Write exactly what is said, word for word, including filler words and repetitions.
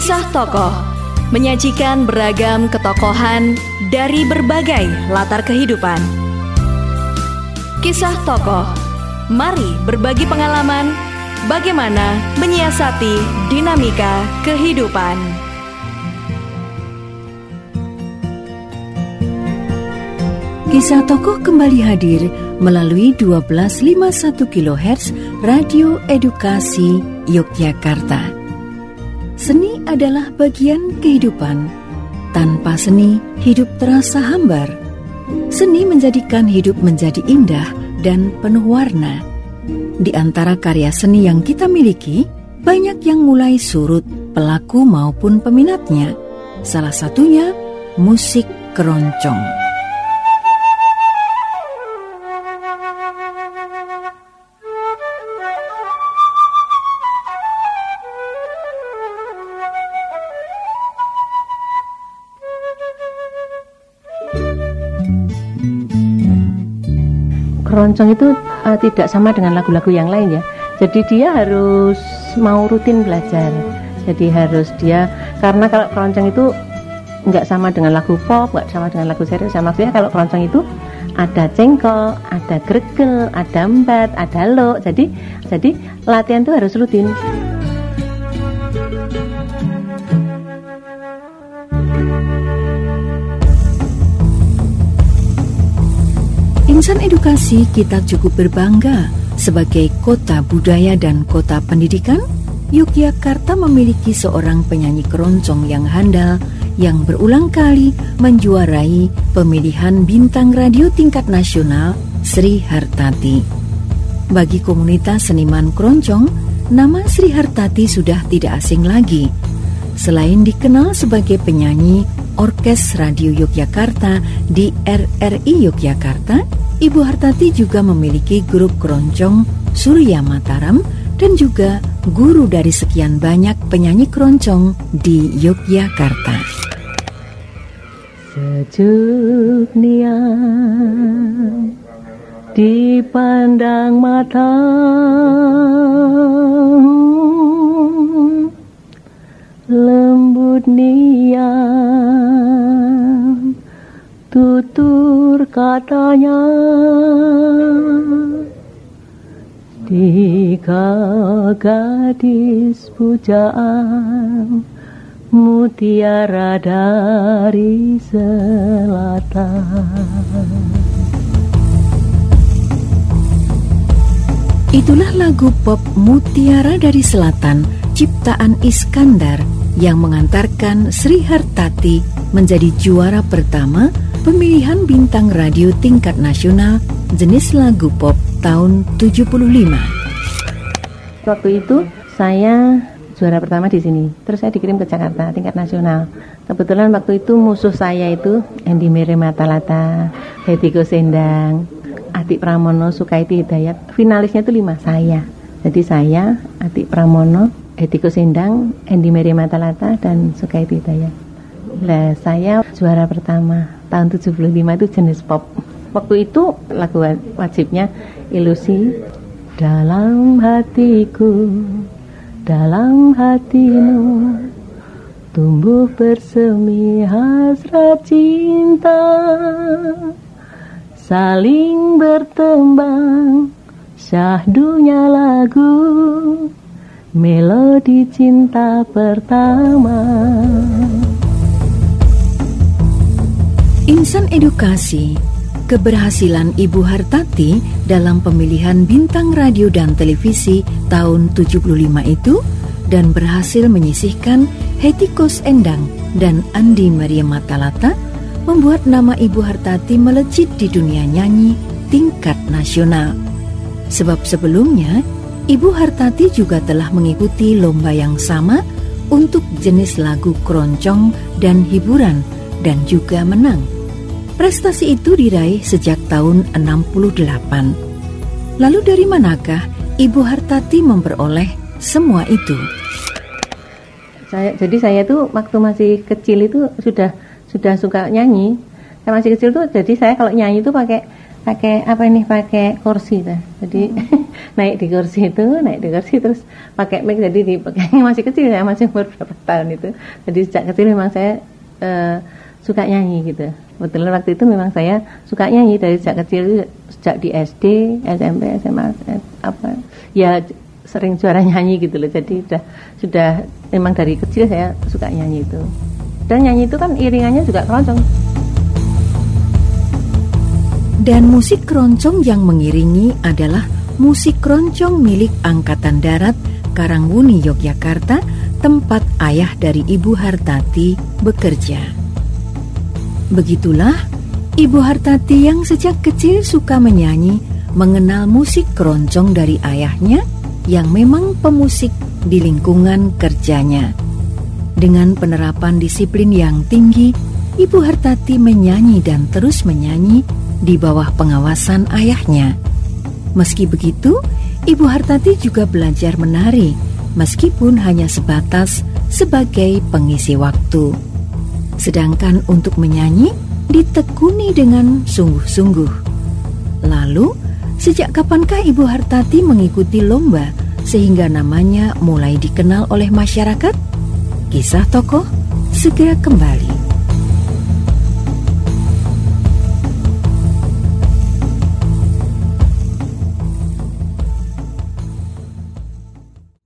Kisah tokoh menyajikan beragam ketokohan dari berbagai latar kehidupan. Kisah tokoh, mari berbagi pengalaman bagaimana menyiasati dinamika kehidupan. Kisah tokoh kembali hadir melalui dua belas lima puluh satu kilohertz Radio Edukasi Yogyakarta. Seni adalah bagian kehidupan. Tanpa seni, hidup terasa hambar. Seni menjadikan hidup menjadi indah dan penuh warna. Di antara karya seni yang kita miliki, banyak yang mulai surut pelaku maupun peminatnya. Salah satunya musik keroncong. Keroncong itu uh, tidak sama dengan lagu-lagu yang lain ya. Jadi dia harus mau rutin belajar. Jadi harus dia, karena kalau keroncong itu nggak sama dengan lagu pop, nggak sama dengan lagu serius. Maksudnya kalau keroncong itu ada cengkol, ada gregel, ada embat, ada lo. Jadi jadi latihan itu harus rutin. Insan edukasi kita cukup berbangga sebagai kota budaya dan kota pendidikan. Yogyakarta memiliki seorang penyanyi keroncong yang handal yang berulang kali menjuarai pemilihan bintang radio tingkat nasional, Sri Hartati. Bagi komunitas seniman keroncong, nama Sri Hartati sudah tidak asing lagi. Selain dikenal sebagai penyanyi Orkes Radio Yogyakarta di R R I Yogyakarta, Ibu Hartati juga memiliki grup keroncong Surya Mataram dan juga guru dari sekian banyak penyanyi keroncong di Yogyakarta. Sejuk niat dipandang mata, lembut niat tutur katanya, tiga gadis pujaan mutiara dari selatan. Itulah lagu pop Mutiara dari Selatan ciptaan Iskandar yang mengantarkan Sri Hartati menjadi juara pertama pemilihan bintang radio tingkat nasional jenis lagu pop tahun tujuh puluh lima. Waktu itu saya juara pertama di sini. Terus saya dikirim ke Jakarta tingkat nasional. Kebetulan waktu itu musuh saya itu Endi Mere Matalata, Hetty Kosendang, Atik Pramono, Sukaiti Hidayat. Finalisnya itu lima saya. Jadi saya, Atik Pramono, Hetty Kosendang, Endi Mere Matalata, dan Sukaiti Hidayat. Lah saya juara pertama tahun tujuh puluh lima itu jenis pop. Waktu itu lagu wajibnya Ilusi. Dalam hatiku, dalam hatimu, tumbuh bersemi hasrat cinta, saling bertembang, syahdunya lagu, melodi cinta pertama. Insan edukasi, keberhasilan Ibu Hartati dalam pemilihan bintang radio dan televisi tahun tujuh puluh lima itu dan berhasil menyisihkan Hetty Kosendang dan Andi Maria Matalata membuat nama Ibu Hartati melejit di dunia nyanyi tingkat nasional. Sebab sebelumnya Ibu Hartati juga telah mengikuti lomba yang sama untuk jenis lagu keroncong dan hiburan dan juga menang. Prestasi itu diraih sejak tahun enam puluh delapan. Lalu dari manakah Ibu Hartati memperoleh semua itu? Saya, jadi saya tuh waktu masih kecil itu sudah sudah suka nyanyi. Saya masih kecil tuh, jadi saya kalau nyanyi itu pakai pakai apa ini pakai kursi dah. Jadi hmm. naik di kursi itu, naik di kursi terus pakai mic, jadi dipegang. Masih kecil ya, masih umur berapa tahun itu. Jadi sejak kecil memang saya uh, suka nyanyi gitu. Kebetulan waktu itu memang saya suka nyanyi dari sejak kecil, sejak di S D, S M P, S M A, apa ya sering juara nyanyi gitu loh. Jadi sudah sudah memang dari kecil saya suka nyanyi itu. Dan nyanyi itu kan iringannya juga keroncong. Dan musik keroncong yang mengiringi adalah musik keroncong milik Angkatan Darat Karangwuni, Yogyakarta, tempat ayah dari Ibu Hartati bekerja. Begitulah Ibu Hartati yang sejak kecil suka menyanyi mengenal musik keroncong dari ayahnya yang memang pemusik di lingkungan kerjanya. Dengan penerapan disiplin yang tinggi, Ibu Hartati menyanyi dan terus menyanyi di bawah pengawasan ayahnya. Meski begitu, Ibu Hartati juga belajar menari, meskipun hanya sebatas sebagai pengisi waktu. Sedangkan untuk menyanyi, ditekuni dengan sungguh-sungguh. Lalu, sejak kapankah Ibu Hartati mengikuti lomba sehingga namanya mulai dikenal oleh masyarakat? Kisah tokoh segera kembali.